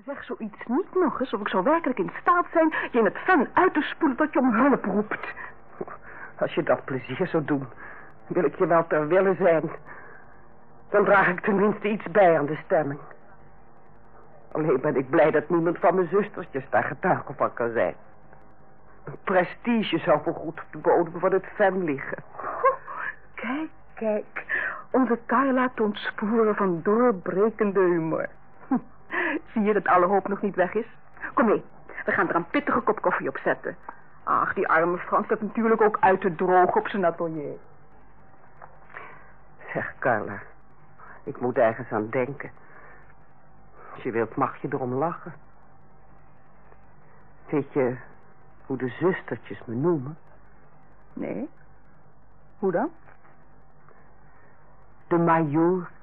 Zeg zoiets niet nog eens, of ik zou werkelijk in staat zijn je in het ven uit te spoelen tot je om hulp roept. Als je dat plezier zou doen, wil ik je wel ter wille zijn. Dan draag ik tenminste iets bij aan de stemming. Alleen ben ik blij dat niemand van mijn zustertjes daar getuige van kan zijn. Een prestige zou voorgoed op de bodem van het ven liggen. Kijk, kijk. Onze Carla toont sporen van doorbrekende humor. Zie je dat alle hoop nog niet weg is? Kom mee, we gaan er een pittige kop koffie op zetten. Ach, die arme Frans staat natuurlijk ook uit te drogen op zijn atelier. Zeg, Carla, ik moet ergens aan denken. Als je wilt, mag je erom lachen. Weet je hoe de zustertjes me noemen? Nee. Hoe dan? De majoor.